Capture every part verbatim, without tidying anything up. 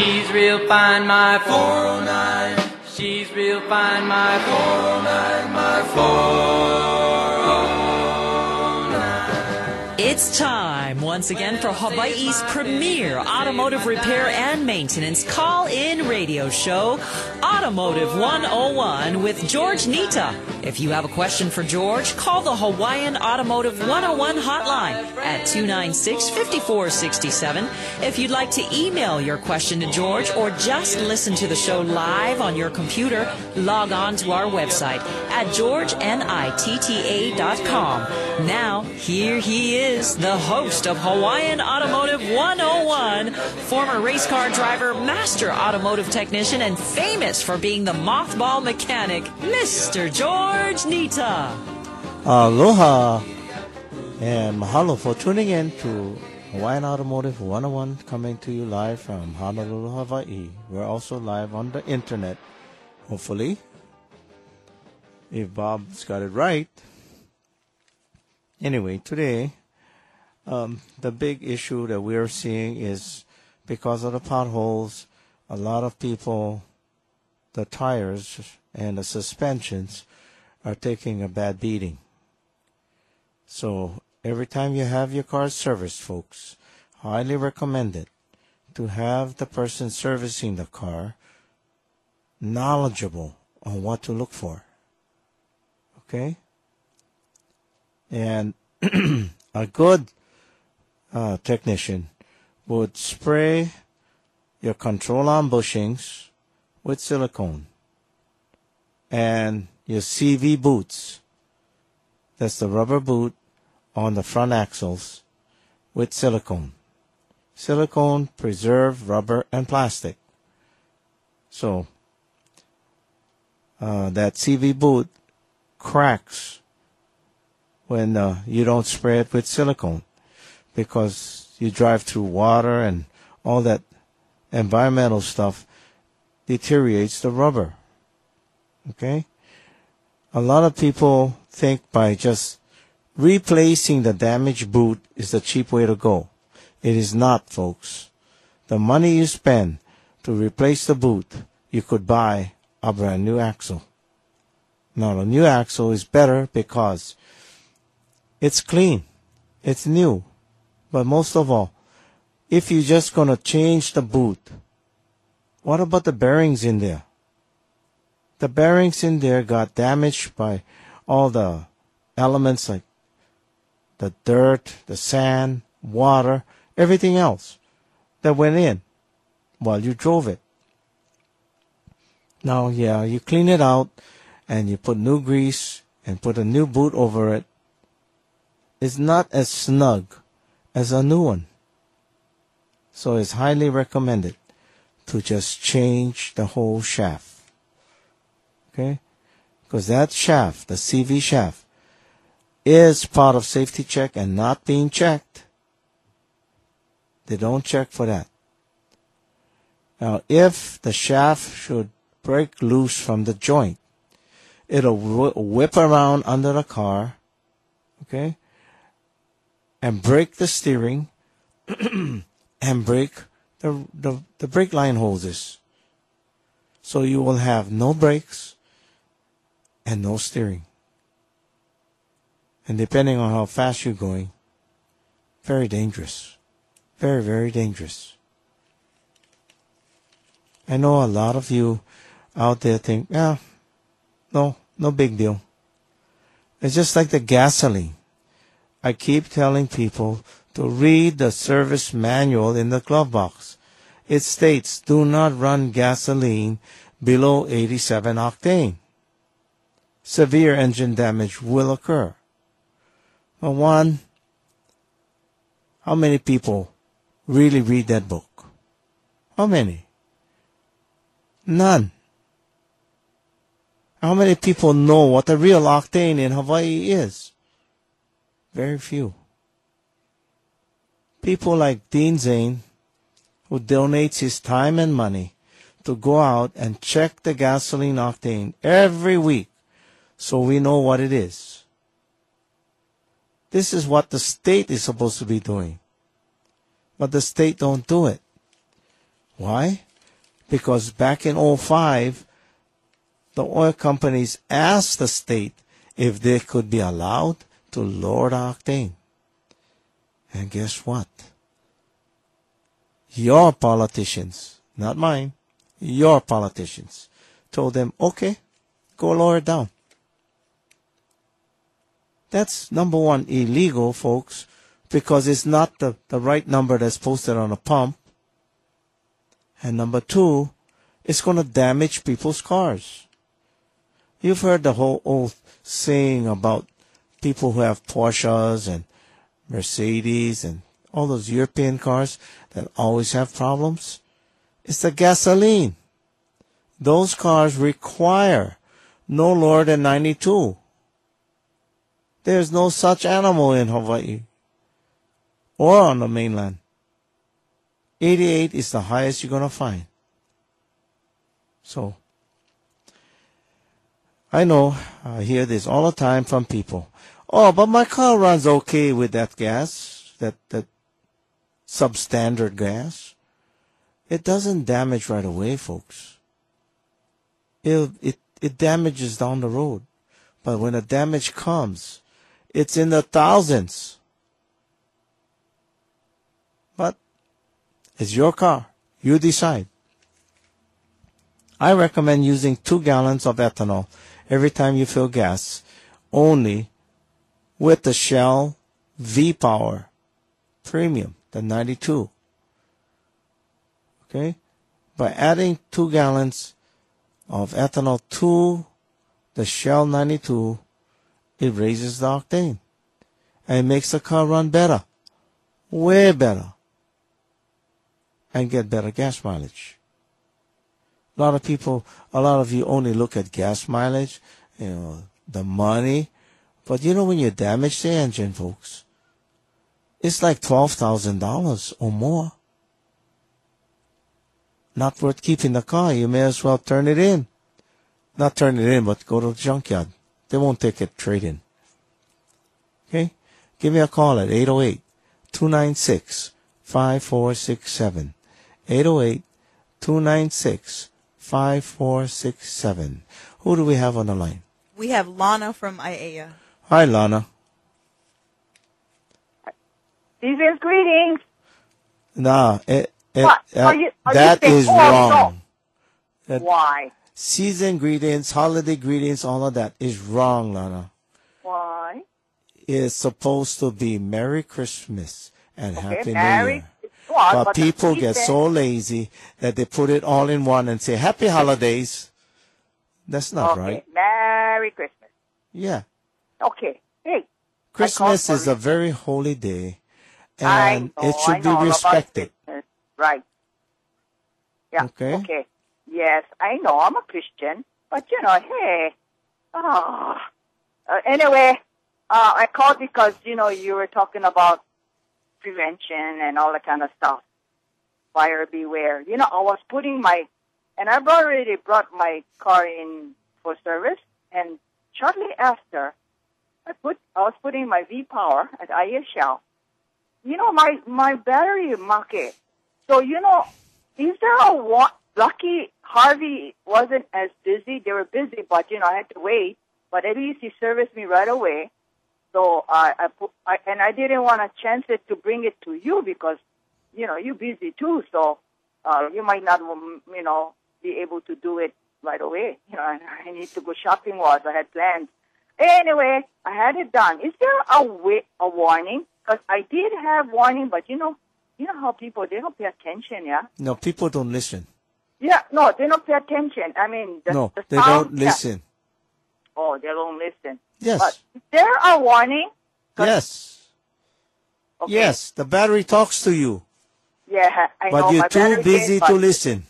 She's real fine, my four oh nine. She's real fine, my four oh nine, my four oh nine. It's time once again for Hawaii's premier automotive repair and maintenance call-in radio show, Automotive one oh one with George Nita. If you have a question for George, call the Hawaiian Automotive one oh one hotline at two nine six, five four six seven. If you'd like to email your question to George or just listen to the show live on your computer, log on to our website at george nitta dot com. Now, here he is, the host of Hawaiian Automotive one oh one, former race car driver, master automotive technician, and famous for being the mothball mechanic, Mister George Nita. Aloha and mahalo for tuning in to Hawaiian Automotive one oh one, coming to you live from Honolulu, Hawaii. We're also live on the internet, hopefully, if Bob's got it right. Anyway, today, um, the big issue that we're seeing is because of the potholes, a lot of people, the tires and the suspensions are taking a bad beating. So every time you have your car serviced, folks, highly recommend it to have the person servicing the car knowledgeable on what to look for. Okay? And a good uh, technician would spray your control arm bushings with silicone and your C V boots, that's the rubber boot on the front axles, with silicone. Silicone preserve rubber and plastic. So uh, that C V boot cracks when uh, you don't spray it with silicone, because you drive through water and all that environmental stuff deteriorates the rubber. Okay? A lot of people think by just replacing the damaged boot is the cheap way to go. It is not, folks. The money you spend to replace the boot, you could buy a brand new axle. Now, a new axle is better because it's clean, it's new. But most of all, if you're just going to change the boot, what about the bearings in there? The bearings in there got damaged by all the elements like the dirt, the sand, water, everything else that went in while you drove it. Now, yeah, you clean it out and you put new grease and put a new boot over it. It's not as snug as a new one. So it's highly recommended to just change the whole shaft. Okay? Because that shaft, the C V shaft, is part of safety check and not being checked. They don't check for that. Now, if the shaft should break loose from the joint, it'll whip around under the car, okay, and break the steering and break the, the, the brake line hoses. So you will have no brakes and no steering. And depending on how fast you're going, very dangerous. Very, very dangerous. I know a lot of you out there think, yeah, no, no big deal. It's just like the gasoline. I keep telling people to read the service manual in the glove box. It states, do not run gasoline below eighty-seven octane. Severe engine damage will occur. But one, how many people really read that book? How many? None. How many people know what the real octane in Hawaii is? Very few. People like Dean Zane, who donates his time and money to go out and check the gasoline octane every week so we know what it is. This is what the state is supposed to be doing. But the state don't do it. Why? Because back in oh five, the oil companies asked the state if they could be allowed to lower the octane. And guess what? Your politicians, not mine, your politicians, told them, okay, go lower it down. That's, number one, illegal, folks, because it's not the, the right number that's posted on a pump. And number two, it's going to damage people's cars. You've heard the whole old saying about people who have Porsches and Mercedes and all those European cars that always have problems. It's the gasoline. Those cars require no lower than ninety-two. There's no such animal in Hawaii or on the mainland. eighty-eight is the highest you're going to find. So, I know, I hear this all the time from people. Oh, but my car runs okay with that gas, that, that substandard gas. It doesn't damage right away, folks. It, it, it damages down the road. But when the damage comes, it's in the thousands. But it's your car. You decide. I recommend using two gallons of ethanol every time you fill gas, only with the Shell V-Power Premium, the ninety-two. Okay? By adding two gallons of ethanol to the Shell ninety-two, it raises the octane. And it makes the car run better. Way better. And get better gas mileage. A lot of people, a lot of you only look at gas mileage, you know, the money. But you know when you damage the engine, folks, it's like twelve thousand dollars or more. Not worth keeping the car. You may as well turn it in. Not turn it in, but go to the junkyard. They won't take it trade-in. Okay? Give me a call at eight oh eight, two nine six, five four six seven. eight oh eight, two nine six, five four six seven. Who do we have on the line? We have Lana from Aiea. Hi, Lana. Season's greetings. Nah, it, it, What? uh, Are you- are you that saying- is oh, wrong. no. That Why? season greetings, holiday greetings, all of that is wrong, Lana. Why? It's supposed to be Merry Christmas and Okay, Happy New Merry Year. Christmas, But but the people get season- so lazy that they put it all in one and say Happy Holidays. That's not Okay, right. Merry Christmas. Yeah. Okay. Hey. Christmas called is for- a very holy day, I and know, it should I be know all about respected. Christmas. Right. Yeah. Okay. Okay. Yes, I know. I'm a Christian, but you know, hey. Oh. Uh, anyway, uh, I called because you know you were talking about prevention and all that kind of stuff. Buyer beware. You know, I was putting my, and I've already brought my car in for service, and shortly after, I put, I was putting my V-Power at Aiea Shell. You know, my, my battery market. So, you know, is there a one, lucky Harvey wasn't as busy. They were busy, but, you know, I had to wait. But at least he serviced me right away. So I, I put, I, and I didn't want to chance it to bring it to you because, you know, you're busy too. So, uh, you might not, you know, be able to do it right away. You know, I need to go shopping was I had plans. Anyway, I had it done. Is there a way, a warning? Because I did have warning, but you know, you know how people, they don't pay attention, yeah? No, people don't listen. Yeah, no, they don't pay attention. I mean, the, No, the they sound, don't listen. Yeah. Oh, they don't listen. Yes. But is there a warning? 'Cause- Yes. Okay. Yes, the battery talks to you, Yeah, I know. but you're my too battery busy is, to but- listen.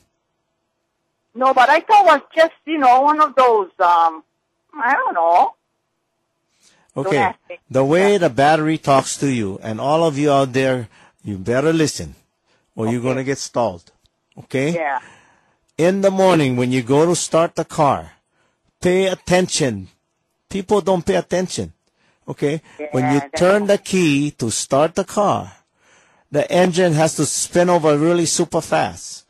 No, but I thought it was just, you know, one of those, um, I don't know. Okay, ask me. the way Yeah. the battery talks to you, and all of you out there, you better listen, or you're going to get stalled. Okay? Yeah. In the morning, when you go to start the car, pay attention. People don't pay attention. Okay? When you Yeah, turn the key to start the car, the engine has to spin over really super fast.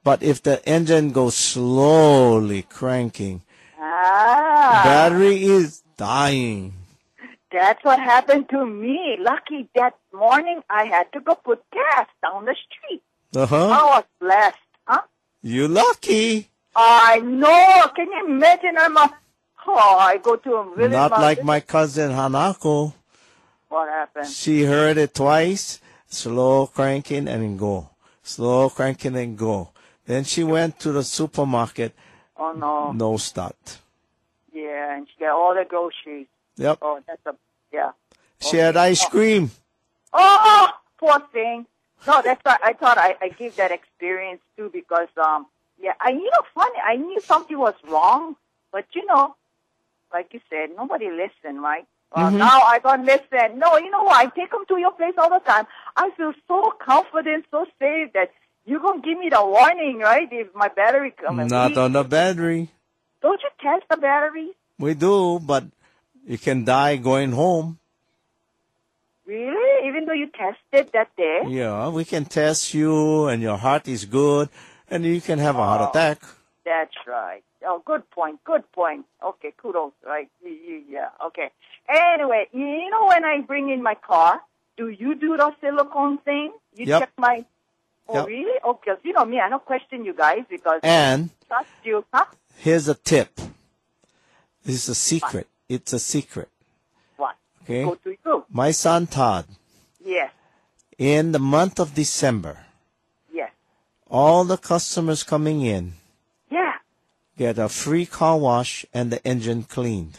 But if the engine goes slowly cranking, Ah. battery is dying. That's what happened to me. Lucky that morning I had to go put gas down the street. Uh-huh. I was blessed, huh? You lucky. I know. Can you imagine? I'm a, oh, I go to a village. Not like mountain. my cousin Hanako. What happened? She heard it twice, slow cranking and then go. Slow cranking and go. Then she went to the supermarket, Oh, no. no start. Yeah, and she got all the groceries. Yep. Oh, that's a, yeah. She had ice cream. Oh, poor thing. No, that's why I thought I, I gave that experience too because, um, yeah, I, you know, funny, I knew something was wrong, but you know, like you said, nobody listened, right? Well, Mhm. now I don't listen. No, you know what? I take them to your place all the time. I feel so confident, so safe that you're going to give me the warning, right? If my battery comes. Not on the battery. Don't you test the battery? We do, but you can die going home. Really? Even though you tested that day? Yeah, we can test you and your heart is good and you can have a heart Oh. attack. That's right. Oh, good point. Good point. Okay, kudos. Right? Y- y- Yeah. Okay. Anyway, you know when I bring in my car, do you do the silicone thing? You Yep. check my. Oh, Yep. really? Oh, because you know me, I don't question you guys because And I trust you, huh? here's a tip. This is a secret. It's a secret. What? Okay? Go to you. My son Todd, Yes. in the month of December, Yes. all the customers coming in Yeah. get a free car wash and the engine cleaned.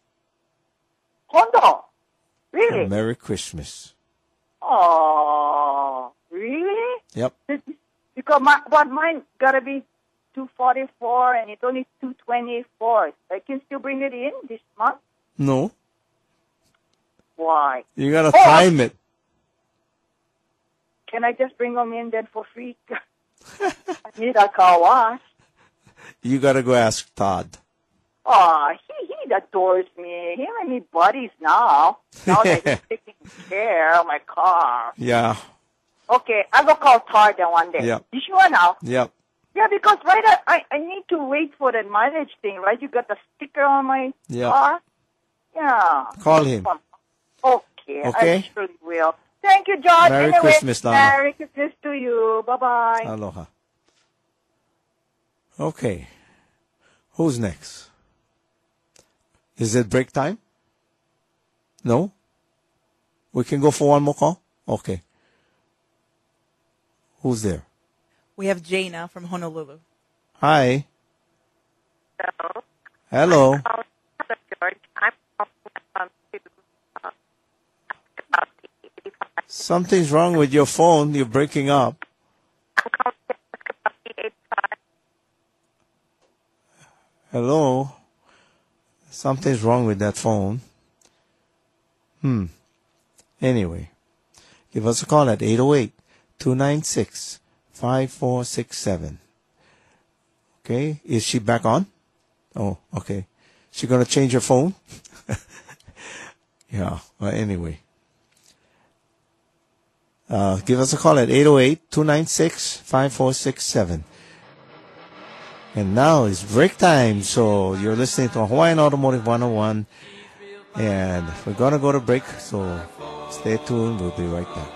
Hondo. Really? Merry Christmas. Oh, really? Yep. Because my, but mine gotta be two forty-four and it's only two twenty-four. I can still bring it in this month. No, Why? you gotta Oh, time it. Can I just bring them in then for free? I need a car wash. You gotta go ask Todd. Oh, he, he adores me. Him and me buddies now. Now that he's taking care of my car. Yeah. Okay, I'll go call Todd then one day. Yep. You sure now? Yep. Yeah, because right, I, I I need to wait for the mileage thing, right? You got the sticker on my Yeah. car? Yeah. Call him. Okay, Okay. I surely will. Thank you, George. Merry anyway, Christmas, Donna. Merry Christmas to you. Bye-bye. Aloha. Okay. Who's next? Is it break time? No? We can go for one more call? Okay. Who's there? We have Jaina from Honolulu. Hi. Hello. Hello. Oh, hello, George. I'm calling um, to uh, ask about the eighty-five. Something's wrong with your phone. You're breaking up. I'm calling to ask about the eighty-five. Hello. Something's wrong with that phone. Hmm. Anyway, give us a call at eight oh eight, two nine six, five four six seven. Okay. Is she back on? Oh, okay. She gonna change her phone? Yeah. Well, anyway. Uh, give us a call at eight oh eight, two nine six, five four six seven. And now it's break time, so you're listening to Hawaiian Automotive one oh one, and we're going to go to break, so stay tuned. We'll be right back.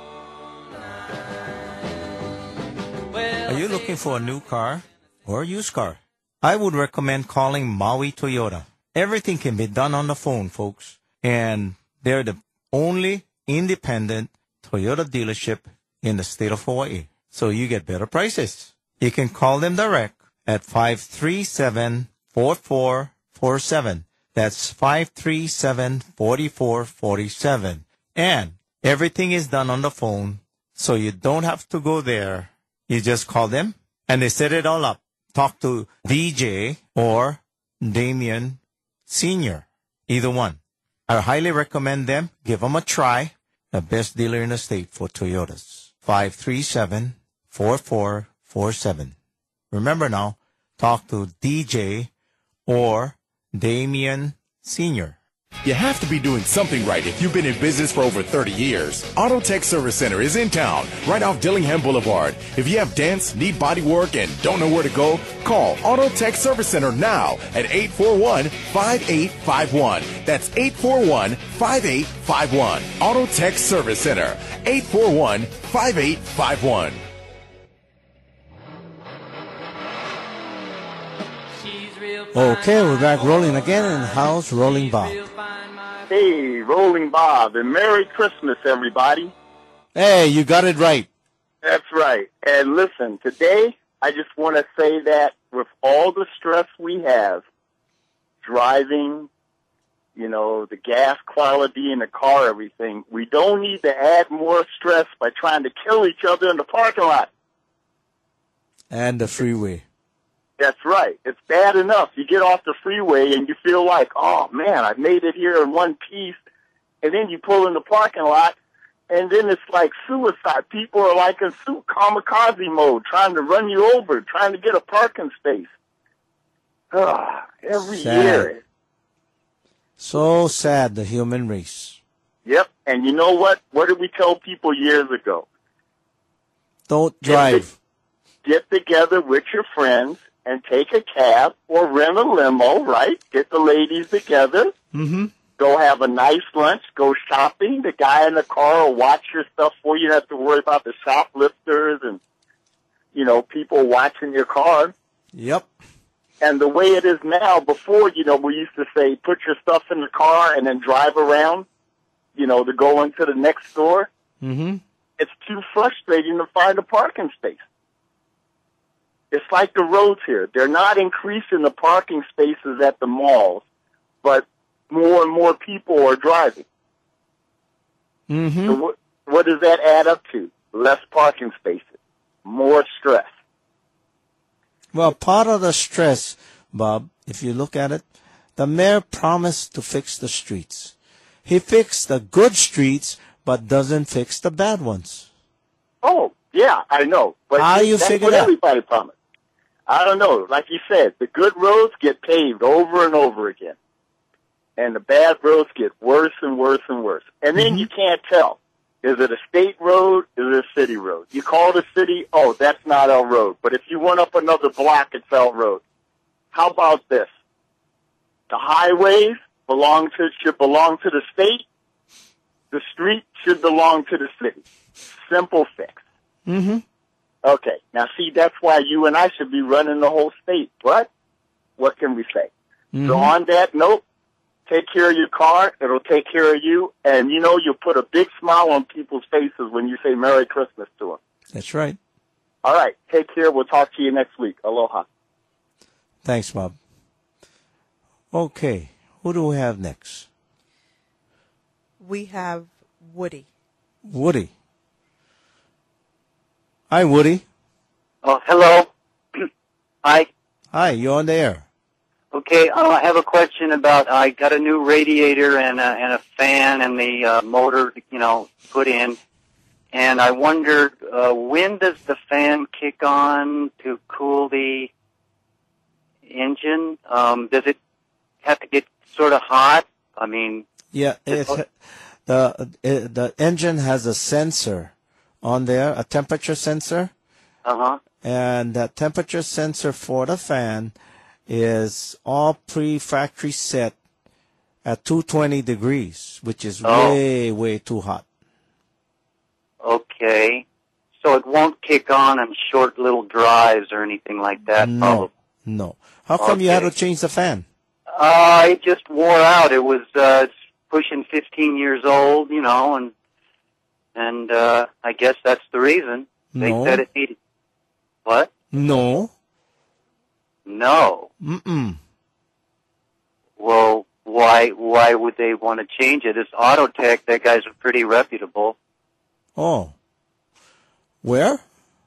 Are you looking for a new car or a used car? I would recommend calling Maui Toyota. Everything can be done on the phone, folks, and they're the only independent Toyota dealership in the state of Hawaii, so you get better prices. You can call them direct at five three seven, four four four seven. That's five three seven, four four four seven. And everything is done on the phone, so you don't have to go there. You just call them, and they set it all up. Talk to D J or Damien Senior, either one. I highly recommend them. Give them a try. The best dealer in the state for Toyotas. five three seven, four four four seven. Remember now, talk to D J or Damien Senior You have to be doing something right if you've been in business for over thirty years. Auto Tech Service Center is in town, right off Dillingham Boulevard. If you have dents, need body work, and don't know where to go, call Auto Tech Service Center now at eight four one, five eight five one. That's eight four one, five eight five one. Auto Tech Service Center, eight four one, five eight five one. Okay, we're back rolling again in the house, Rolling Bob. Hey, Rolling Bob, and Merry Christmas, everybody. Hey, you got it right. That's right. And listen, today I just want to say that with all the stress we have, driving, you know, the gas quality in the car, everything, we don't need to add more stress by trying to kill each other in the parking lot. And the freeway. That's right. It's bad enough. You get off the freeway and you feel like, oh, man, I made it here in one piece. And then you pull in the parking lot, and then it's like suicide. People are like in su- kamikaze mode, trying to run you over, trying to get a parking space. Ah, every Sad. year. So sad, the human race. Yep. And you know what? What did we tell people years ago? Don't drive. Get, get together with your friends and take a cab or rent a limo, right? Get the ladies together. Mm-hmm. Go have a nice lunch. Go shopping. The guy in the car will watch your stuff for you. You don't have to worry about the shoplifters and, you know, people watching your car. Yep. And the way it is now, before, you know, we used to say, put your stuff in the car and then drive around, you know, to go into the next store. Mm-hmm. It's too frustrating to find a parking space. It's like the roads here. They're not increasing the parking spaces at the malls, but more and more people are driving. Mm-hmm. So what, what does that add up to? Less parking spaces, more stress. Well, part of the stress, Bob, if you look at it, the mayor promised to fix the streets. He fixed the good streets, but doesn't fix the bad ones. Oh, yeah, I know. But How you that's figure what that? everybody promised. I don't know. Like you said, the good roads get paved over and over again. And the bad roads get worse and worse and worse. And then Mm-hmm. you can't tell. Is it a state road? Is it a city road? You call it a city, oh, that's not our road. But if you went up another block, it's our road. How about this? The highways belong to, should belong to the state. The street should belong to the city. Simple fix. Mm-hmm. Okay, now see, that's why you and I should be running the whole state. But what can we say? Mm-hmm. So on that note, take care of your car. It'll take care of you. And, you know, you'll put a big smile on people's faces when you say Merry Christmas to them. That's right. All right, take care. We'll talk to you next week. Aloha. Thanks, Bob. Okay, who do we have next? We have Woody. Woody. Hi, Woody. Oh, hello. Hi. Hi, you're on the air. Okay, uh, I have a question about, I got a new radiator and a, and a fan and the uh, motor, you know, put in. And I wondered, uh, when does the fan kick on to cool the engine? Um, does it have to get sort of hot? I mean... Yeah, it, the it, the engine has a sensor on there, a temperature sensor. Uh-huh. And that temperature sensor for the fan is all pre-factory set at two hundred twenty degrees, which is Oh. way, way too hot. Okay. So it won't kick on on short little drives or anything like that? No, probably. no. How come you had to Okay. change the fan? Uh, it just wore out. It was, uh, it's pushing fifteen years old, you know, and, and, uh, I guess that's the reason. They No. said it needed, what? No. No. Mm-mm. Well, why, why would they want to change it? It's Autotech. That guys are pretty reputable. Oh. Where?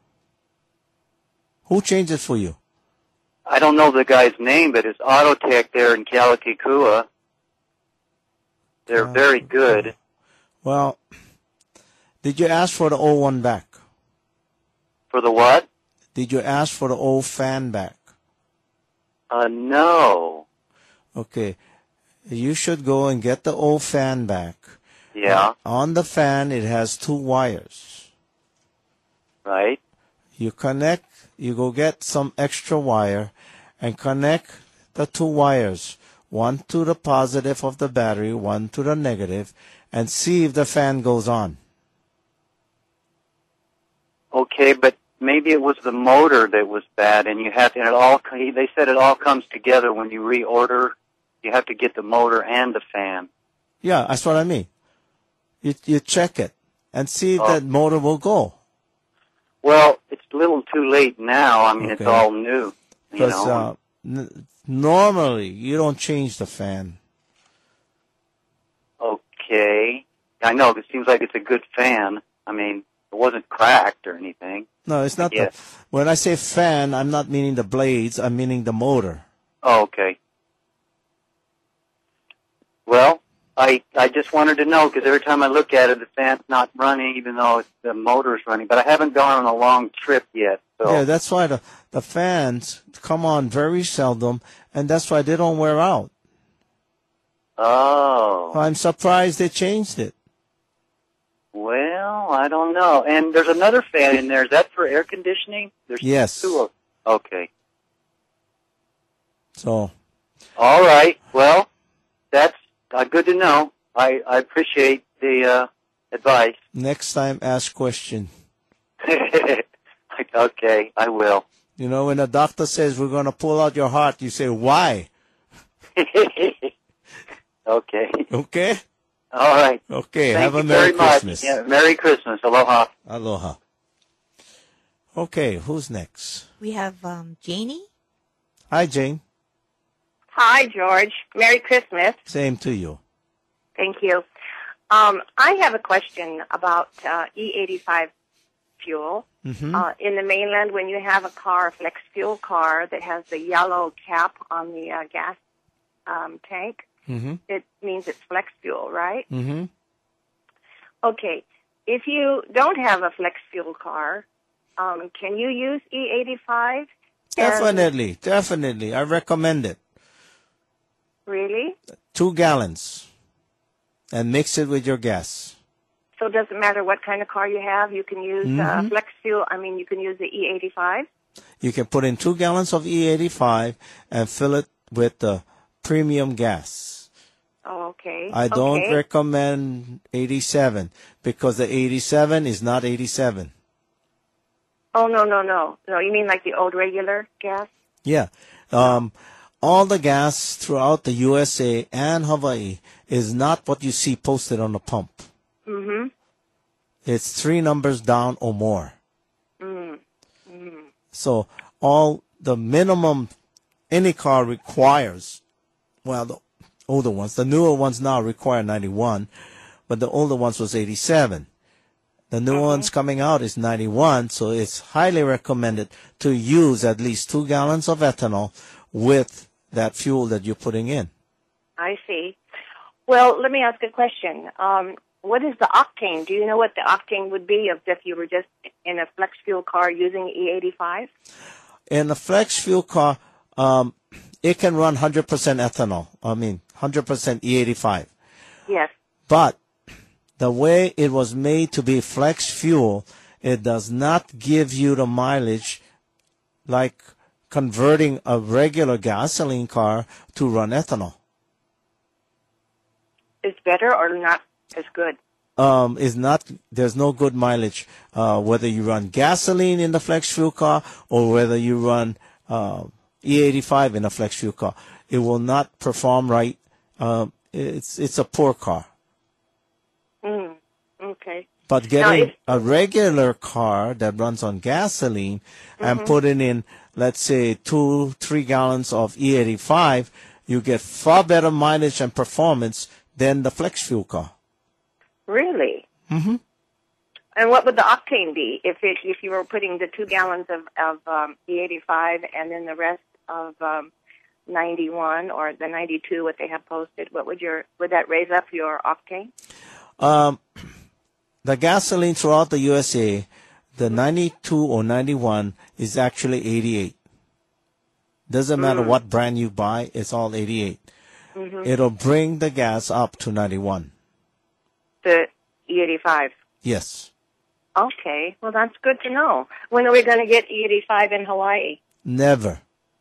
Who changed it for you? I don't know the guy's name, but it's Autotech there in Kalikikua. They're Uh, very good. Well, did you ask for the old one back? For the what? Did you ask for the old fan back? Uh, no. Okay. you should go and get the old fan back. Yeah. On the fan, it has two wires. Right. You connect, you go get some extra wire and connect the two wires, one to the positive of the battery, one to the negative, and see if the fan goes on. Okay, but maybe it was the motor that was bad, and you have to, and it all, they said it all comes together when you reorder. You have to get the motor and the fan. Yeah, that's what I mean. You you check it and see if Oh. that motor will go. Well, it's a little too late now. I mean, it's Okay. all new. You Because know. uh, n- normally you don't change the fan. Okay. I know, it seems like it's a good fan. I mean, it wasn't cracked or anything. No, it's not. Yeah. The, when I say fan, I'm not meaning the blades. I'm meaning the motor. Oh, okay. Well, I I just wanted to know, because every time I look at it, the fan's not running, even though it's, the motor's running. But I haven't gone on a long trip yet. So. Yeah, that's why the the fans come on very seldom, and that's why they don't wear out. Oh. I'm surprised they changed it. Well, I don't know. And there's another fan in there. Is that for air conditioning? There's Yes. two of Okay. So, All right. Well, that's uh, good to know. I, I appreciate the uh, advice. next time, ask question. Okay, I will. You know, when the doctor says we're going to pull out your heart, you say, why? Okay. Okay? All right. Okay, Thank have you a Merry very much. Christmas. Yeah, Merry Christmas. Aloha. Aloha. Okay, who's next? We have um, Janie. Hi, Jane. Hi, George. Merry Christmas. Same to you. Thank you. Um, I have a question about uh, E eighty-five fuel. Mm-hmm. Uh, in the mainland, when you have a car, a flex fuel car that has the yellow cap on the uh, gas um, tank, Mm-hmm. it means it's flex fuel, right? Mm-hmm. Okay. If you don't have a flex fuel car, um, can you use E eighty-five? Definitely, definitely. I recommend it. Really? Two gallons. And mix it with your gas. So it doesn't matter what kind of car you have, you can use uh, Mhm. flex fuel. I mean, you can use the E eighty-five. You can put in two gallons of E eighty-five and fill it with the premium gas. Oh, okay. I don't okay. recommend eighty-seven because the eighty-seven is not eighty-seven. Oh, no, no, no. No, you mean like the old regular gas? Yeah. Um, all the gas throughout the U S A and Hawaii is not what you see posted on the pump. Mm-hmm. It's three numbers down or more. Mm. Mm. So all the minimum any car requires, well, the older ones, the newer ones now require ninety-one, but the older ones was eighty-seven. The new Mm-hmm. ones coming out is ninety-one, so it's highly recommended to use at least two gallons of ethanol with that fuel that you're putting in. I see. Well, let me ask a question. Um, what is the octane? Do you know what the octane would be if, if you were just in a flex fuel car using E eighty-five? In a flex fuel car, um, it can run one hundred percent ethanol. I mean, one hundred percent E eighty-five. Yes. But the way it was made to be flex fuel, it does not give you the mileage like converting a regular gasoline car to run ethanol. It's better or not as good? Um, is not there's no good mileage uh, whether you run gasoline in the flex fuel car or whether you run uh, E eighty-five in a flex fuel car. It will not perform right. Um, it's it's a poor car. Mm. Okay. But Now, getting if- a regular car that runs on gasoline and Mhm. putting in, let's say, two, three gallons of E eighty-five, you get far better mileage and performance than the flex fuel car. Really? Mm-hmm. And what would the octane be if it, if you were putting the two gallons of, of um, E eighty-five and then the rest of um, ninety-one or the ninety-two, what they have posted? What would your would that raise up your octane? Um, the gasoline throughout the U S A, the ninety-two or ninety-one is actually eighty-eight. Doesn't matter Mm. what brand you buy, it's all eighty-eight. Mm-hmm. it'll bring the gas up to ninety-one. The E eighty-five. Yes. Okay, well, that's good to know. When are we going to get E eighty-five in Hawaii? Never.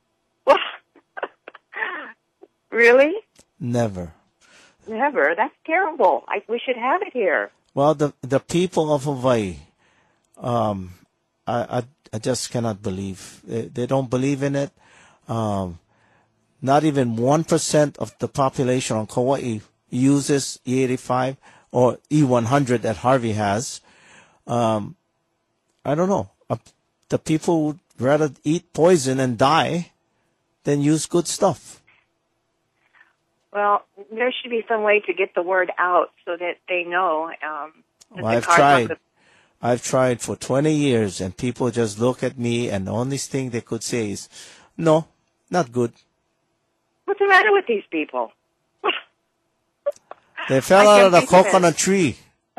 Really? Never. Never. That's terrible. I, we should have it here. Well, the the people of Hawaii, um, I, I I just cannot believe they, they don't believe in it. Um, not even one percent of the population on Kauai uses E eighty-five or E one hundred that Harvey has. Um, I don't know. Uh, the people would rather eat poison and die than use good stuff. Well, there should be some way to get the word out so that they know. Um, that Well, the I've cars tried. are- I've tried for twenty years, and people just look at me, and the only thing they could say is, no, not good. What's the matter with these people? They fell I out can of the think of it. coconut tree.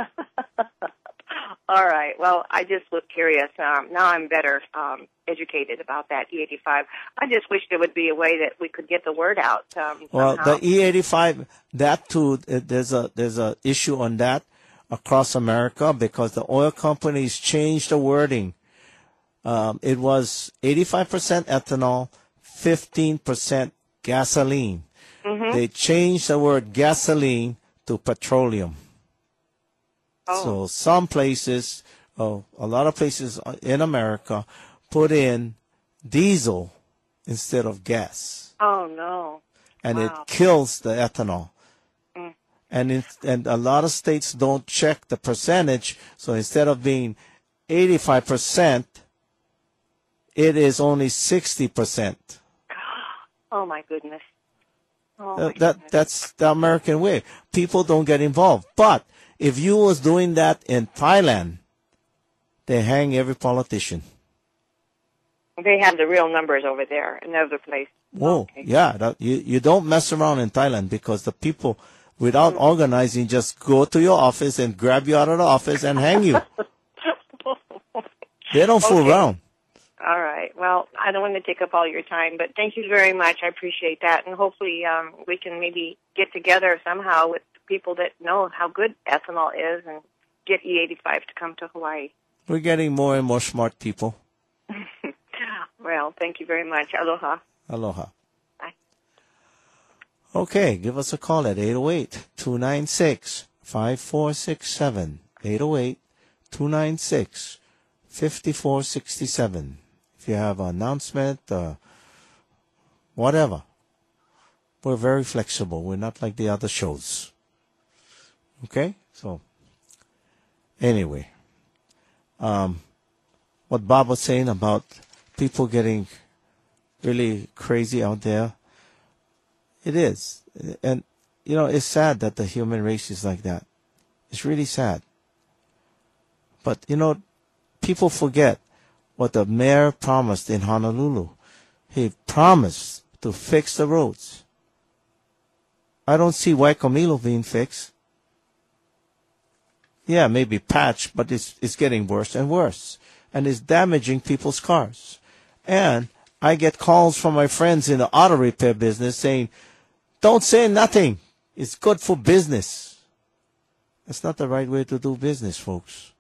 All right. Well, I just was curious. Um, now I'm better um, educated about that E eighty-five. I just wish there would be a way that we could get the word out. Um, Well, somehow. the E eighty-five, that too, uh, there's a there's a issue on that across America because the oil companies changed the wording. Um, it was eighty-five percent ethanol, fifteen percent gasoline. Mhm. They changed the word gasoline to petroleum. Oh. So some places, oh, a lot of places in America put in diesel instead of gas. Oh, no. And Wow. it kills the ethanol. Mm. And it, and a lot of states don't check the percentage. So instead of being eighty-five percent, it is only sixty percent. Oh, my goodness. Oh, Uh, my that goodness. that's the American way. People don't get involved. But if you was doing that in Thailand, they hang every politician. They have the real numbers over there in other place. Whoa, yeah, that, you you don't mess around in Thailand because the people, without organizing, just go to your office and grab you out of the office and hang you. They don't fool Okay. around. All right. Well, I don't want to take up all your time, but thank you very much. I appreciate that. And hopefully um, we can maybe get together somehow with people that know how good ethanol is and get E eighty-five to come to Hawaii. We're getting more and more smart people. Well, thank you very much. Aloha. Aloha. Bye. Okay, give us a call at eight oh eight, two nine six, five four six seven. eight oh eight, two nine six, five four six seven. If you have an announcement, uh, whatever. We're very flexible. We're not like the other shows. Okay? So, anyway. Um, what Bob was saying about people getting really crazy out there, it is. And, you know, it's sad that the human race is like that. It's really sad. But, you know, people forget what the mayor promised in Honolulu. He promised to fix the roads. I don't see Waikomilo being fixed. Yeah, maybe patched, but it's it's getting worse and worse. And it's damaging people's cars. And I get calls from my friends in the auto repair business saying, don't say nothing. It's good for business. That's not the right way to do business, folks.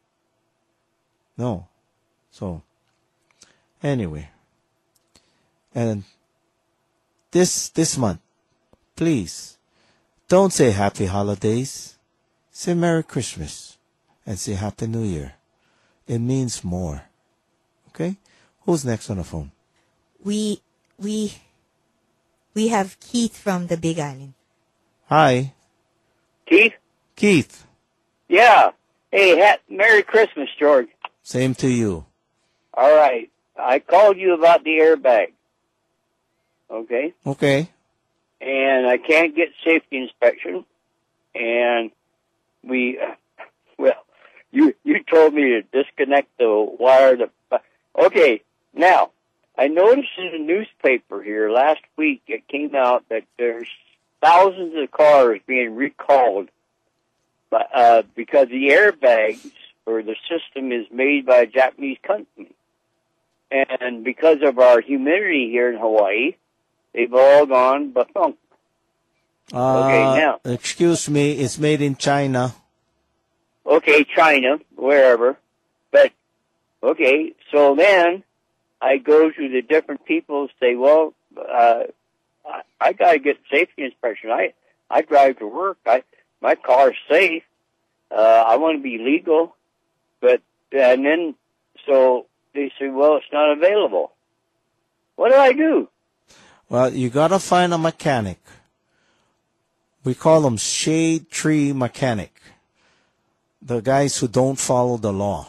No. So, anyway. And this this month, please, don't say Happy Holidays. Say Merry Christmas and say Happy New Year. It means more. Okay? Who's next on the phone? We we we have Keith from the Big Island. Hi. Keith? Keith. Yeah. Hey, ha- Merry Christmas, George. Same to you. All right. I called you about the airbag. Okay? Okay. And I can't get safety inspection. And we, uh, well, you you told me to disconnect the wire. To, okay, now, I noticed in the newspaper here last week, it came out that there's thousands of cars being recalled but, uh, because the airbags or the system is made by a Japanese company. And because of our humidity here in Hawaii, they've all gone ba-thunk. Uh, Okay, now. Excuse me, it's made in China. Okay, China, wherever. But, okay, so then I go to the different people, say, well, uh, I, I got to get safety inspection. I, I drive to work. I, my car's safe. Uh, I want to be legal. But, and then, so they say, well, it's not available. What do I do? Well, you got to find a mechanic. We call them shade tree mechanic. The guys who don't follow the law.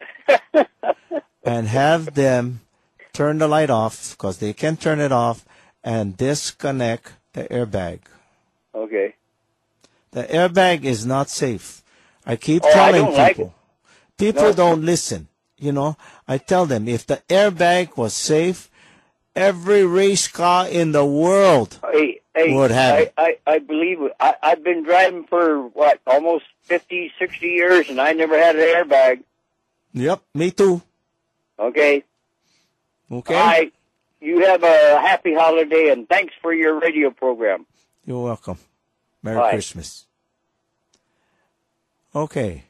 And have them turn the light off, because they can turn it off, and disconnect the airbag. Okay. The airbag is not safe. I keep Oh, I telling don't like people. People No. don't listen. You know, I tell them, if the airbag was safe, every race car in the world Hey, hey, would have I, it. I, I believe it. I, I've been driving for, what, almost fifty, sixty years, and I never had an airbag. Yep, me too. Okay? Okay? All right. You have a happy holiday, and thanks for your radio program. You're welcome. Merry Bye. Christmas. Okay.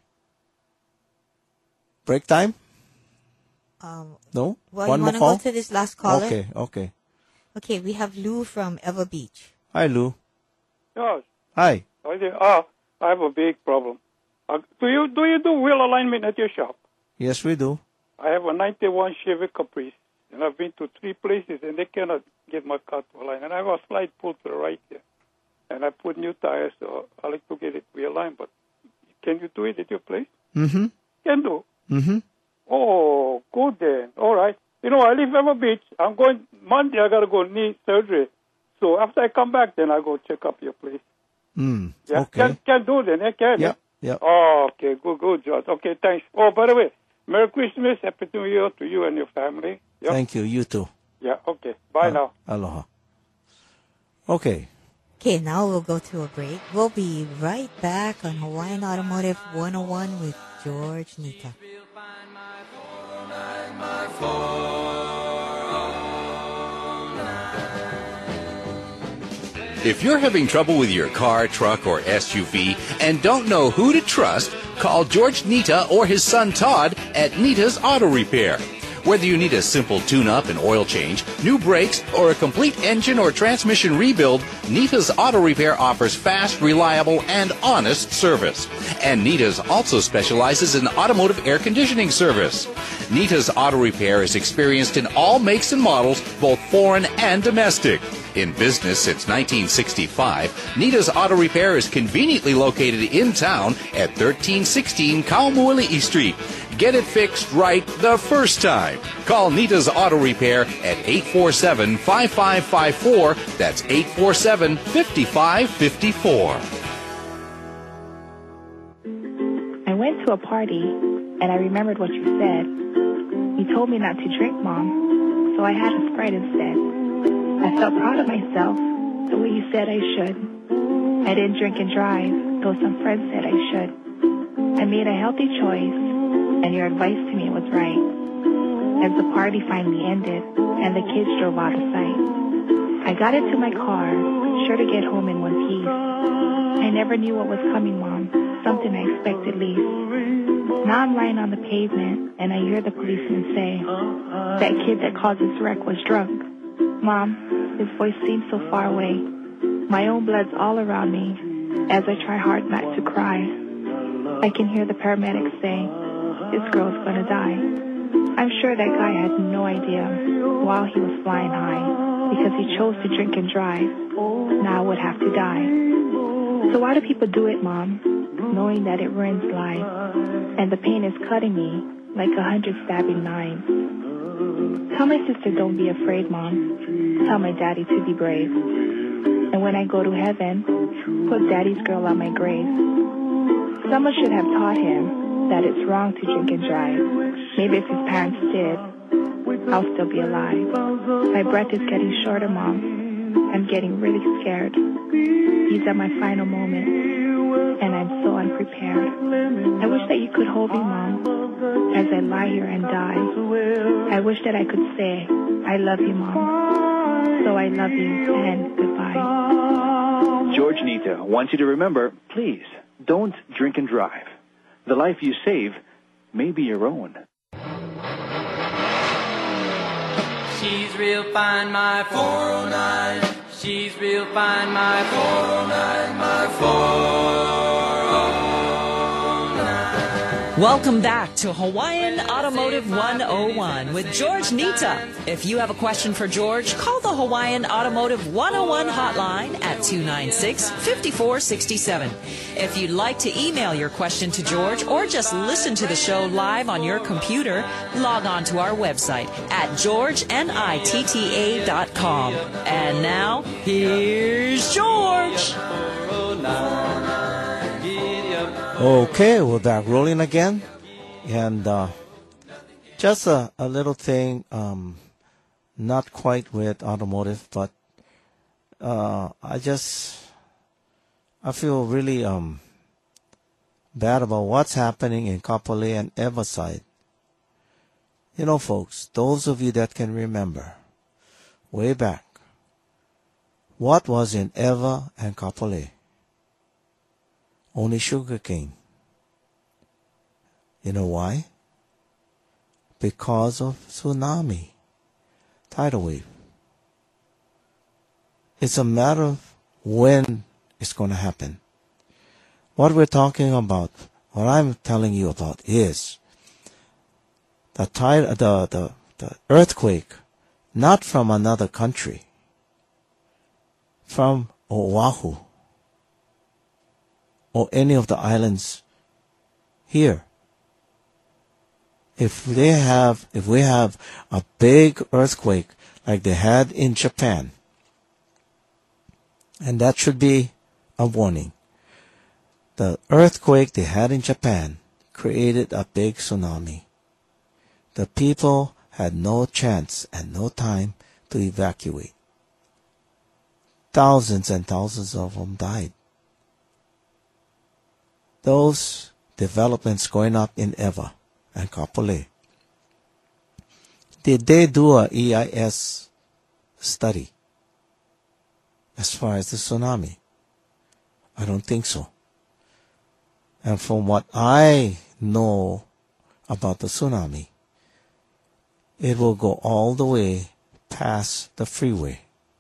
Break time? Um, No? well, One you more want to call? go to this last caller? Okay, okay. Okay, we have Lou from Ever Beach. Hi, Lou. Yes. Hi. I say, oh, I have a big problem. Uh, do you do you do wheel alignment at your shop? Yes, we do. I have a ninety-one Chevy Caprice, and I've been to three places, and they cannot get my car to align. And I have a slight pull to the right here, and I put new tires, so I like to get it realigned. But can you do it at your place? Mm-hmm. Can do. Mm-hmm. Oh, good then. All right. You know, I live Ever Beach. I'm going Monday. I gotta go knee surgery. So after I come back, then I go check up your place. Mm, Yeah, okay. can can do then. Eh? Can. Yep, yep. Oh, okay. Good, good, George. Okay, thanks. Oh, by the way, Merry Christmas, Happy New Year to you and your family. Yep. Thank you. You too. Yeah. Okay. Bye now. Aloha. Okay. Okay, now we'll go to a break. We'll be right back on Hawaiian Automotive one oh one with George Nita. If you're having trouble with your car, truck, or S U V and don't know who to trust, call George Nita or his son Todd at Nita's Auto Repair. Whether you need a simple tune-up and oil change, new brakes, or a complete engine or transmission rebuild, Nita's Auto Repair offers fast, reliable, and honest service. And Nita's also specializes in automotive air conditioning service. Nita's Auto Repair is experienced in all makes and models, both foreign and domestic. In business since nineteen sixty-five, Nita's Auto Repair is conveniently located in town at thirteen sixteen Kaumoili'i Street. Get it fixed right the first time. Call Nita's Auto Repair at eight four seven, five five five four. That's eight four seven, five five five four. I went to a party, and I remembered what you said. You told me not to drink, Mom, so I had a Sprite instead. I felt proud of myself, the way you said I should. I didn't drink and drive, though some friends said I should. I made a healthy choice, and your advice to me was right. As the party finally ended, and the kids drove out of sight, I got into my car, sure to get home in one piece. I never knew what was coming, Mom, something I expected least. Now I'm lying on the pavement, and I hear the policeman say, that kid that caused this wreck was drunk. Mom, his voice seems so far away. My own blood's all around me as I try hard not to cry. I can hear the paramedics say, this girl's gonna die. I'm sure that guy had no idea while he was flying high because he chose to drink and drive. Now would have to die. So why do people do it, Mom, knowing that it ruins lives and the pain is cutting me like a hundred stabbing knives? Tell my sister don't be afraid, Mom. Tell my daddy to be brave. And when I go to heaven, put Daddy's girl on my grave. Someone should have taught him that it's wrong to drink and drive. Maybe if his parents did, I'll still be alive. My breath is getting shorter, Mom. I'm getting really scared. These are my final moments, and I'm so unprepared. I wish that you could hold me, Mom, as I lie here and die. I wish that I could say, I love you, Mom. So I love you, and goodbye. George Nita wants you to remember, please, don't drink and drive. The life you save may be your own. She's real fine, my four oh nine. She's real fine, my four oh nine, my four oh nine. Welcome back to Hawaiian Automotive one oh one with George Nita. If you have a question for George, call the Hawaiian Automotive one oh one hotline at two nine six, five four six seven. If you'd like to email your question to George or just listen to the show live on your computer, log on to our website at george nitta dot com. And now, here's George. Okay, we're back rolling again. And uh, just a, a little thing, um, not quite with automotive, but uh, I just, I feel really um, bad about what's happening in Kapolei and Everside. You know, folks, those of you that can remember, way back, what was in Ever and Kapolei? Only sugarcane. You know why? Because of tsunami, tidal wave. It's a matter of when it's going to happen. What we're talking about, what I'm telling you about is the tide, the, the, the earthquake, not from another country, from Oahu or any of the islands here. If they have, if we have a big earthquake like they had in Japan, and that should be a warning. The earthquake they had in Japan created a big tsunami. The people had no chance and no time to evacuate. Thousands and thousands of them died. Those developments going up in Ewa and Kapolei. Did they do a E I S study as far as the tsunami? I don't think so. And from what I know about the tsunami, it will go all the way past the freeway.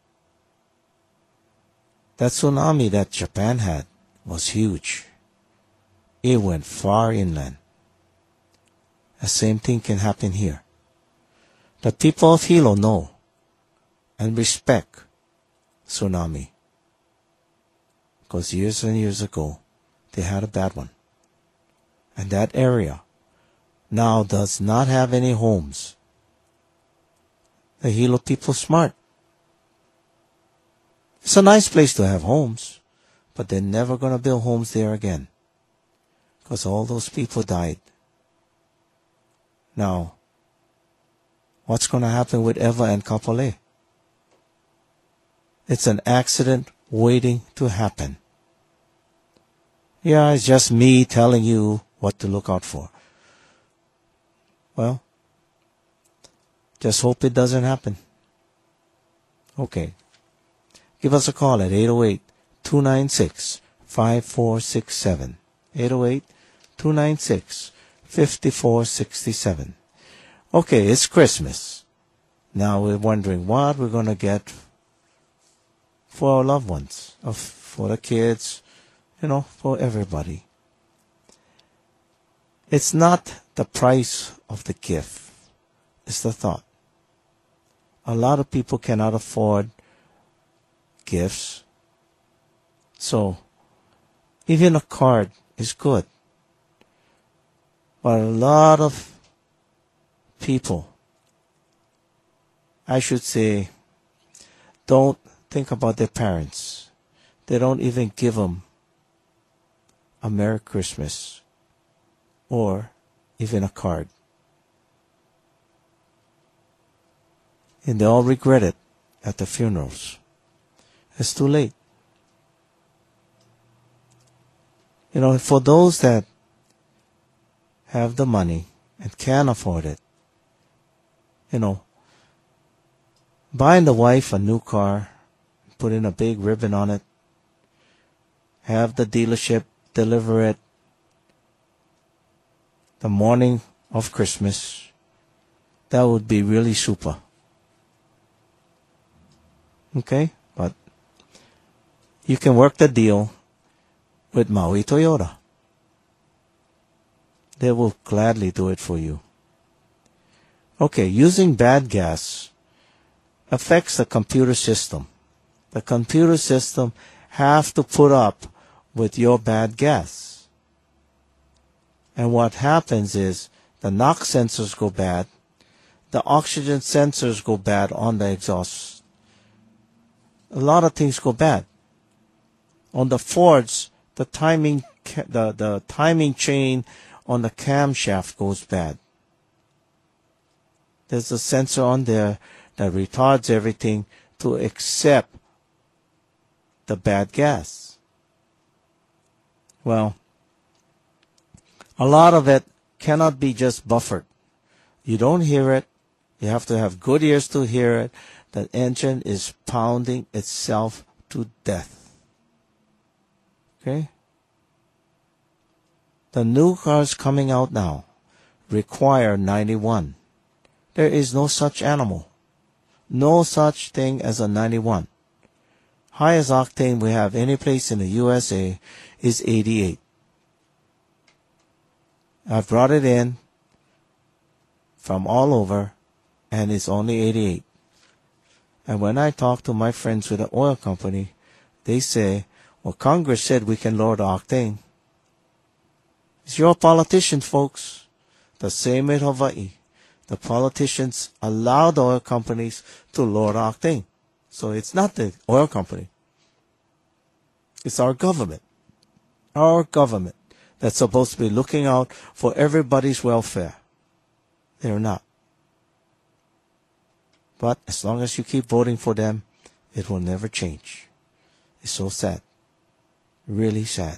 That tsunami that Japan had was huge. It went far inland. The same thing can happen here. The people of Hilo know and respect tsunami, because years and years ago they had a bad one. And that area now does not have any homes. The Hilo people smart. It's a nice place to have homes, but they're never going to build homes there again, because all those people died. Now, what's going to happen with Ewa and Kapolei? It's an accident waiting to happen. Yeah, it's just me telling you what to look out for. Well, just hope it doesn't happen. Okay. Give us a call at eight oh eight, two nine six, five four six seven. eight oh eight, two nine six, five four six seven. Okay, it's Christmas. Now we're wondering what we're going to get for our loved ones, of for the kids, you know, for everybody. It's not the price of the gift, it's the thought. A lot of people cannot afford gifts, so even a card is good. But a lot of people, I should say, don't think about their parents. They don't even give them a Merry Christmas or even a card. And they all regret it at the funerals. It's too late. You know, for those that have the money and can afford it, you know, buying the wife a new car, putting a big ribbon on it, have the dealership deliver it the morning of Christmas. That would be really super. Okay? But you can work the deal with Maui Toyota. They will gladly do it for you. Okay, using bad gas affects the computer system. The computer system have to put up with your bad gas. And what happens is the knock sensors go bad, the oxygen sensors go bad on the exhaust. A lot of things go bad. On the Fords, the timing the, the timing chain on the camshaft goes bad. There's a sensor on there that retards everything to accept the bad gas. Well, a lot of it cannot be just buffered. You don't hear it. You have to have good ears to hear it. The engine is pounding itself to death. Okay? The new cars coming out now require ninety-one. There is no such animal. No such thing as a ninety-one. Highest octane we have any place in the U S A is eighty-eight. I've brought it in from all over, and it's only eighty-eight. And when I talk to my friends with the oil company, they say, well, Congress said we can lower the octane. It's your politicians, folks. The same in Hawaii. The politicians allow the oil companies to lower the octane. So it's not the oil company. It's our government. Our government that's supposed to be looking out for everybody's welfare. They're not. But as long as you keep voting for them, it will never change. It's so sad. Really sad.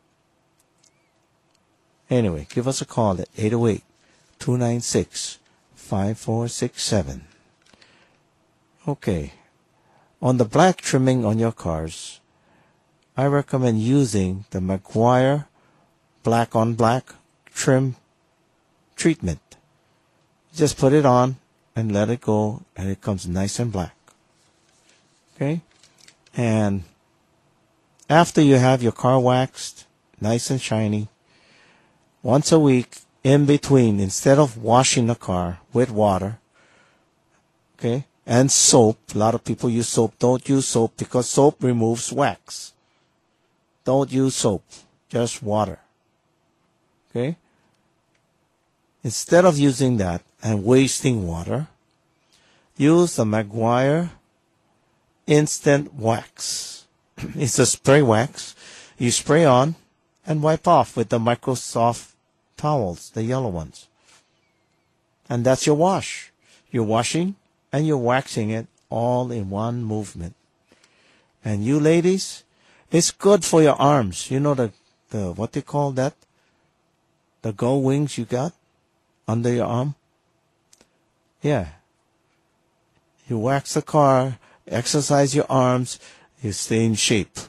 Anyway, give us a call at eight oh eight, two nine six, five four six seven. Okay. On the black trimming on your cars, I recommend using the Meguiar black on black trim treatment. Just put it on and let it go, and it comes nice and black. Okay? And after you have your car waxed, nice and shiny, once a week, in between, instead of washing the car with water, okay, and soap, a lot of people use soap. Don't use soap because soap removes wax. Don't use soap, just water. Okay? Instead of using that and wasting water, use the Meguiar Instant Wax. It's a spray wax. You spray on and wipe off with the Microsoft towels, the yellow ones. And that's your wash. You're washing and you're waxing it all in one movement. And you ladies, it's good for your arms. You know the, the what they call that? The gull wings you got under your arm? Yeah. You wax the car, exercise your arms, you stay in shape.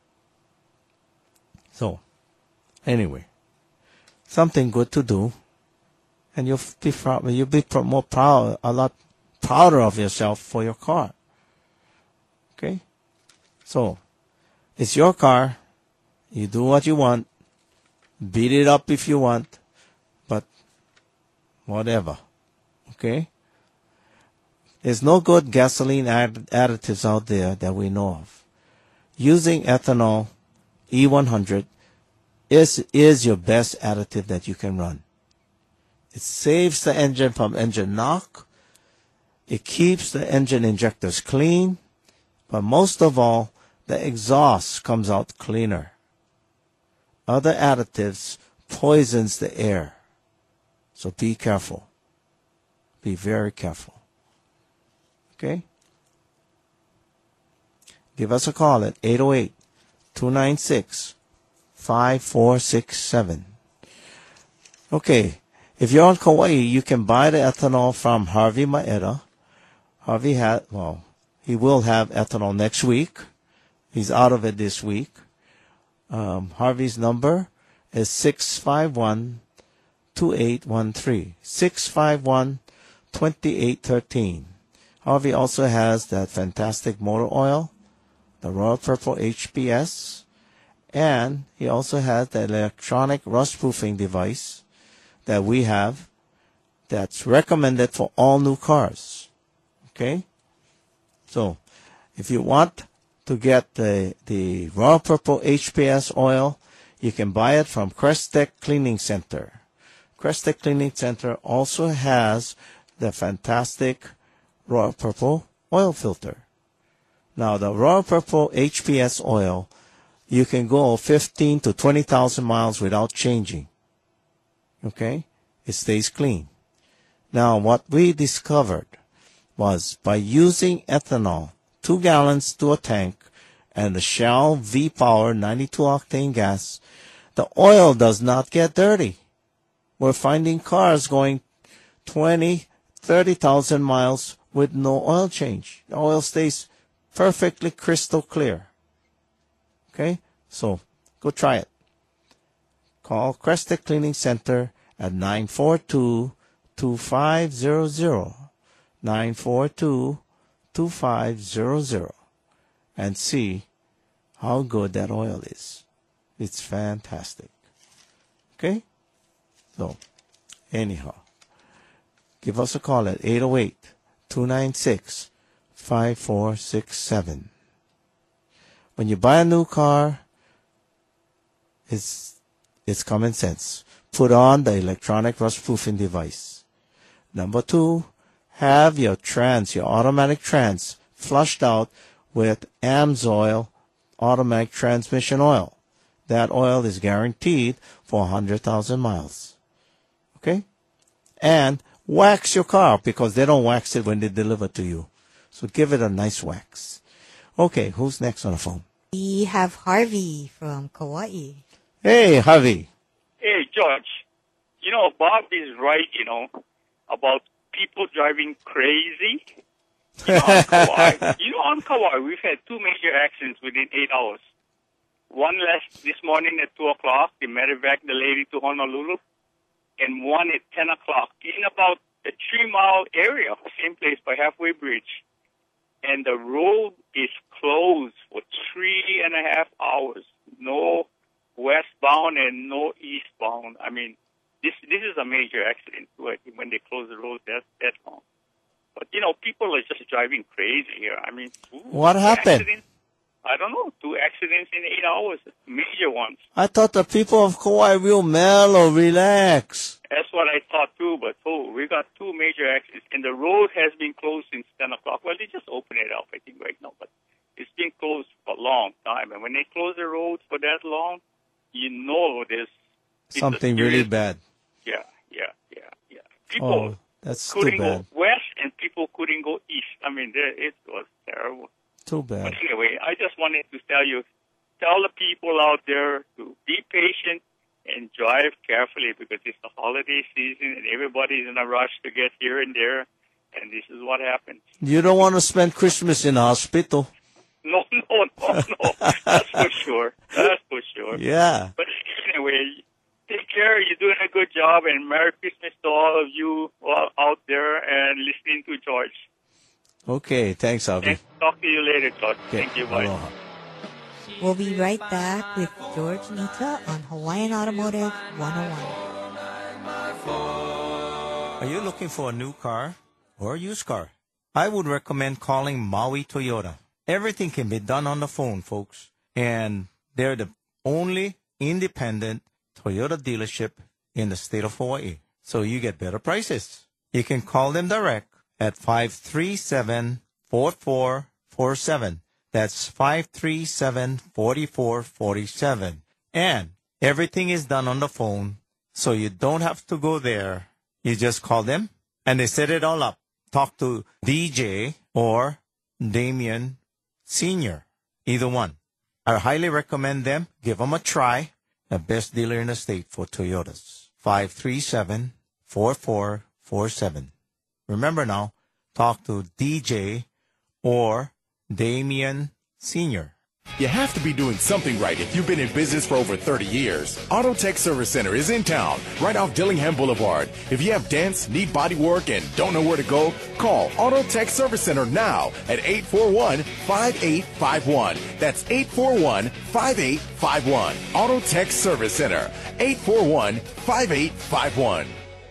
So, anyway, something good to do, and you'll be proud, you'll be more proud, a lot prouder of yourself for your car. Okay? So, it's your car. You do what you want. Beat it up if you want, but whatever. Okay? There's no good gasoline add- additives out there that we know of. Using ethanol E one hundred is is your best additive that you can run. It saves the engine from engine knock. It keeps the engine injectors clean, but most of all, the exhaust comes out cleaner. Other additives poisons the air. So be careful. Be very careful. Okay? Give us a call at eight oh eight, two nine six, five four six seven. Okay. If you're on Kauai, you can buy the ethanol from Harvey Maeda. Harvey had, well, he will have ethanol next week. He's out of it this week. Um, Harvey's number is six five one, two eight one three. six five one, two eight one three. Harvey also has that fantastic motor oil, the Royal Purple H P S, and he also has the electronic rust-proofing device that we have that's recommended for all new cars. Okay? So, if you want to get the, the Royal Purple H P S oil, you can buy it from Crestec Cleaning Center. Crestec Cleaning Center also has the fantastic Royal Purple oil filter. Now, the Royal Purple H P S oil, you can go fifteen to twenty thousand miles without changing. Okay? It stays clean. Now, what we discovered was by using ethanol, two gallons to a tank, and the Shell V-Power ninety-two octane gas, the oil does not get dirty. We're finding cars going twenty, thirty thousand miles with no oil change. The oil stays perfectly crystal clear. Okay? So, go try it. Call Crestec Cleaning Center at nine four two, two five zero zero. nine four two, two five zero zero. And see how good that oil is. It's fantastic. Okay? So, anyhow, give us a call at eight oh eight, two nine six, five four six seven. When you buy a new car, it's, it's common sense. Put on the electronic rust-proofing device. Number two, have your trans, your automatic trans, flushed out with AMSOIL automatic transmission oil. That oil is guaranteed for one hundred thousand miles. Okay? And wax your car, because they don't wax it when they deliver to you. So give it a nice wax. Okay, who's next on the phone? We have Harvey from Kauai. Hey, Harvey. Hey, George. You know, Bob is right, you know, about people driving crazy. You know, on Kauai, you know, on Kauai, we've had two major accidents within eight hours. One last this morning at two o'clock, they medevac the lady to Honolulu, and one at ten o'clock in about a three-mile area, same place by Halfway Bridge. And the road is closed for three and a half hours. No westbound and no eastbound. I mean, this this is a major accident when they close the road that, that long. But, you know, people are just driving crazy here. I mean, two What happened? accidents- I don't know, two accidents in eight hours, major ones. I thought the people of Kauai real mellow, relax. That's what I thought too, but oh, we got two major accidents, and the road has been closed since ten o'clock. Well, they just opened it up, I think, right now, but it's been closed for a long time. And when they close the road for that long, you know there's it's a Something really serious- bad. Yeah, yeah, yeah, yeah. People Oh, that's too couldn't bad. go west, and people couldn't go east. I mean, there, it was terrible. Too bad. But anyway, I just wanted to tell you, tell the people out there to be patient and drive carefully, because it's the holiday season and everybody's in a rush to get here and there, and this is what happens. You don't want to spend Christmas in a hospital. No, no, no, no. That's for sure. That's for sure. Yeah. But anyway, take care. You're doing a good job, and Merry Christmas to all of you all out there and listening to George. Okay, thanks, Harvey. Talk to you later, George. Okay, Thank you. Bye. aloha. We'll be right back with George Nita on Hawaiian Automotive one oh one. Are you looking for a new car or a used car? I would recommend calling Maui Toyota. Everything can be done on the phone, folks. And they're the only independent Toyota dealership in the state of Hawaii. So you get better prices. You can call them direct at five three seven, four four four seven. That's five three seven, four four four seven. And everything is done on the phone, so you don't have to go there. You just call them, and they set it all up. Talk to D J or Damien Senior, either one. I highly recommend them. Give them a try. The best dealer in the state for Toyotas. five three seven, four four four seven. Remember now, talk to D J or Damien Senior You have to be doing something right if you've been in business for over thirty years. Auto Tech Service Center is in town, right off Dillingham Boulevard. If you have dents, need body work, and don't know where to go, call Auto Tech Service Center now at eight four one, five eight five one. That's eight four one, five eight five one. Auto Tech Service Center, eight four one, five eight five one.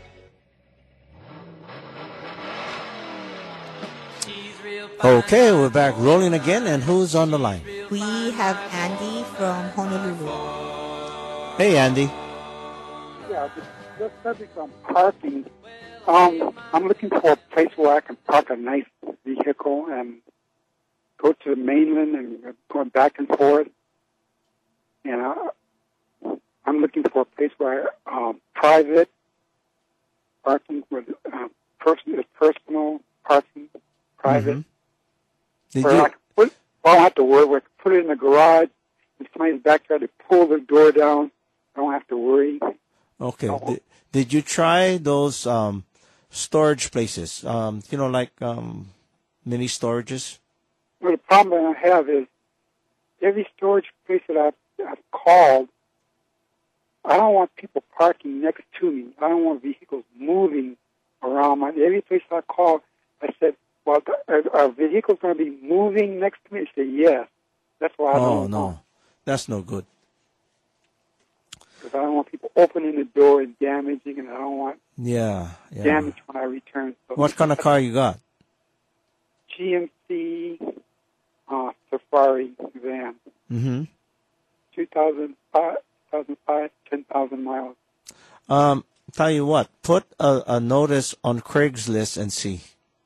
Okay, we're back rolling again, and who's on the line? We have Andy from Honolulu. Hey, Andy. Yeah, just, just subject on parking. Um, I'm looking for a place where I can park a nice vehicle and go to the mainland and go back and forth. And uh, I'm looking for a place where um, private parking, with uh, person, personal parking, private. Mm-hmm. Did where you? I, can put, I don't have to worry. Where I can put it in the garage. If somebody's back there, to pull the door down. I don't have to worry. Okay. Did, did you try those um, storage places? Um, you know, like um, mini storages? Well, the problem that I have is every storage place that I've, I've called, I don't want people parking next to me. I don't want vehicles moving around. My, every place I call, I said, well, are, are vehicles going to be moving next to me? They say, yes. That's why I Oh, don't no. want. That's no good. Because I don't want people opening the door and damaging, and I don't want Yeah, yeah. damage when I return. So What kind of car you got? G M C uh, Safari van, Mm-hmm. two thousand five, ten thousand miles. Um, tell you what, put a, a notice on Craigslist and see.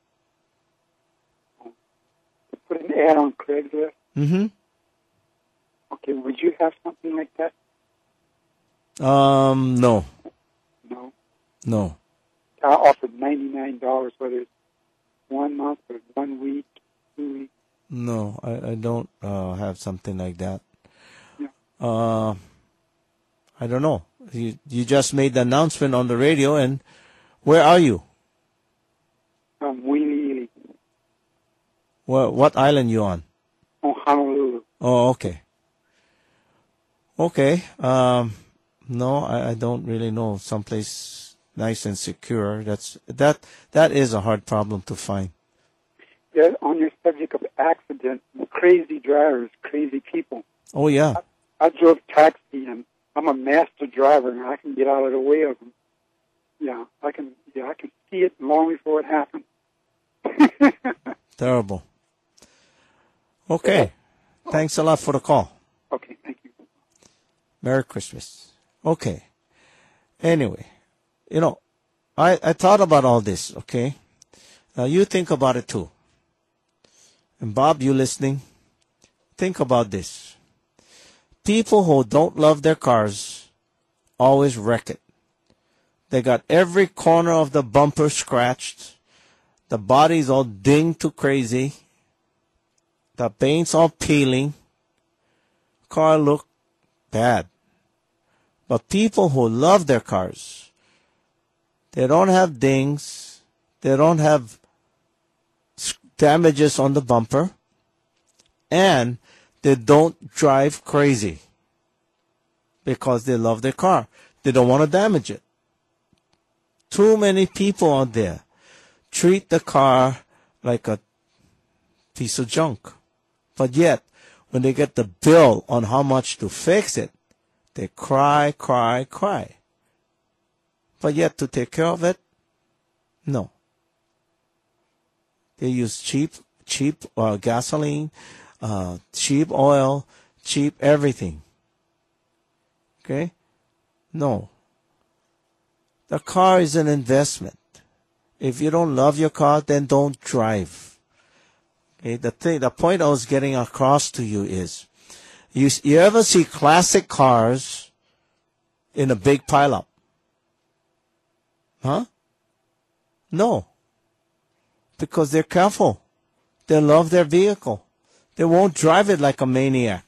Put an ad on Craigslist. Mm-hmm. Okay, would you have something like that? Um, no. No. No. I offered ninety-nine dollars, whether it's one month or one week, two weeks. No, I, I don't uh, have something like that. Yeah. Uh, I don't know. You you just made the announcement on the radio, and where are you? Um, Wheelie, Ely. What what island you on? Oh, Honolulu. Oh, okay. Okay. Um, no, I, I don't really know. Someplace nice and secure. That's that that is a hard problem to find. Yeah, on your subject of accidents, crazy drivers, crazy people. Oh yeah. I, I drove taxi, and I'm a master driver, and I can get out of the way of them. Yeah, I can. Yeah, I can see it long before it happens. Terrible. Okay. Thanks a lot for the call. Okay, thank you. Merry Christmas. Okay. Anyway, you know, I, I thought about all this, okay? Now you think about it too. And Bob, you listening? Think about this. People who don't love their cars always wreck it. They got every corner of the bumper scratched. The body's all dinged to crazy. The paint's all peeling. Car look bad. But people who love their cars, they don't have dings. They don't have damages on the bumper. And they don't drive crazy because they love their car. They don't want to damage it. Too many people out there treat the car like a piece of junk. But yet, when they get the bill on how much to fix it, they cry, cry, cry. But yet, to take care of it, no. They use cheap, cheap uh, gasoline, uh, cheap oil, cheap everything. Okay? No. The car is an investment. If you don't love your car, then don't drive. Okay? The thing, the point I was getting across to you is, you you ever see classic cars in a big pileup? Huh? No. Because they're careful. They love their vehicle. They won't drive it like a maniac.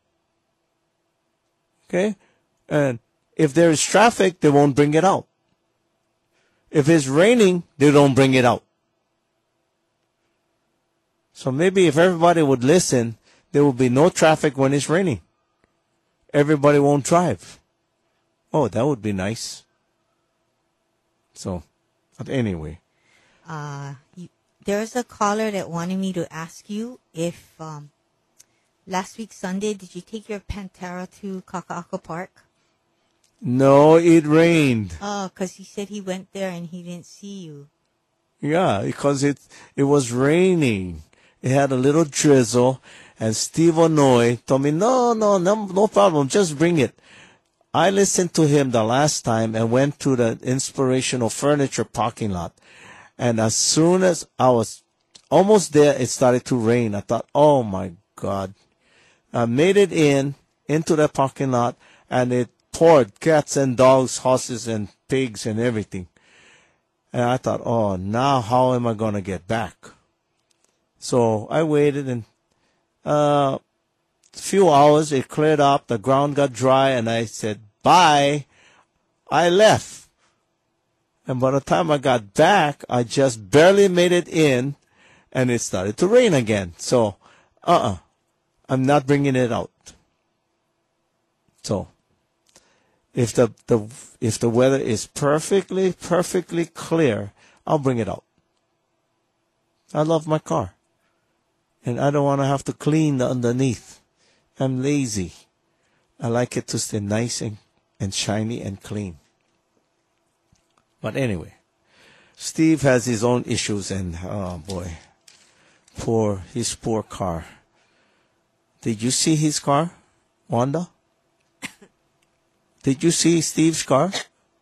Okay? And if there is traffic, they won't bring it out. If it's raining, they don't bring it out. So maybe if everybody would listen, there will be no traffic when it's raining. Everybody won't drive. Oh, that would be nice. So, but anyway. Uh, you, there's a caller that wanted me to ask you if um, last week Sunday, did you take your Pantera to Kaka'ako Park? No, it rained. Oh, because he said he went there and he didn't see you. Yeah, because it it was raining. It had a little drizzle, and Steve Onoy told me, no, no, no, no problem, just bring it. I listened to him the last time and went to the Inspirational Furniture parking lot. And as soon as I was almost there, it started to rain. I thought, oh, my God. I made it in, into the parking lot, and it poured cats and dogs, horses and pigs and everything. And I thought, oh, now how am I going to get back? So I waited, and uh, a few hours, it cleared up, the ground got dry, and I said, bye. I left. And by the time I got back, I just barely made it in, and it started to rain again. So, uh-uh, I'm not bringing it out. So, if the, the if the weather is perfectly, perfectly clear, I'll bring it out. I love my car. And I don't want to have to clean the underneath. I'm lazy. I like it to stay nice and, and shiny and clean. But anyway, Steve has his own issues, and oh boy, poor, his poor car. Did you see his car, Wanda? Did you see Steve's car?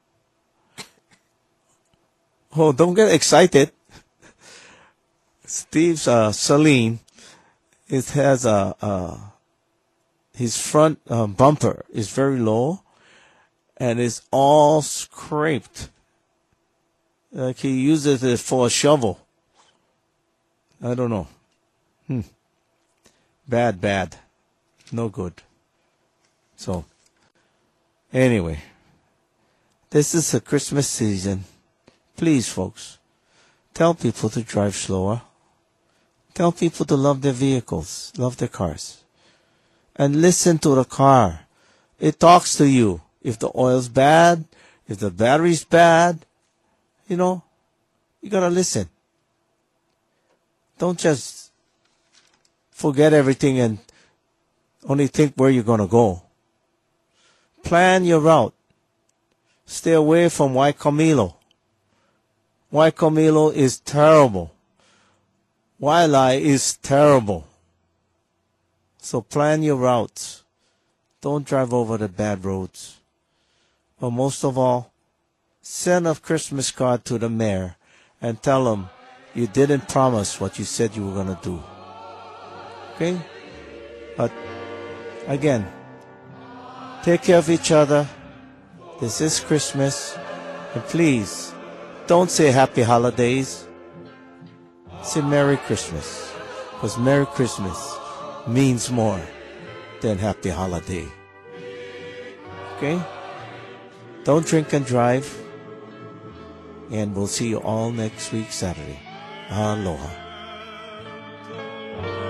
Oh, don't get excited. Steve's uh, Celine, it has a, uh, his front uh, bumper is very low, and it's all scraped. Like he uses it for a shovel. I don't know. Hmm. Bad, bad. No good. So, anyway, this is a Christmas season. Please, folks, tell people to drive slower. Tell people to love their vehicles, love their cars. And listen to the car. It talks to you. If the oil's bad, if the battery's bad, you know, you gotta listen. Don't just forget everything and only think where you're gonna go. Plan your route. Stay away from Waikomilo. Waikomilo is terrible. Wailai is terrible. So plan your routes. Don't drive over the bad roads. But most of all, send a Christmas card to the mayor and tell him you didn't promise what you said you were going to do. Okay? But again, take care of each other. This is Christmas. And please, don't say happy holidays. Say Merry Christmas. Because Merry Christmas means more than happy holiday. Okay? Don't drink and drive. And we'll see you all next week, Saturday. Aloha.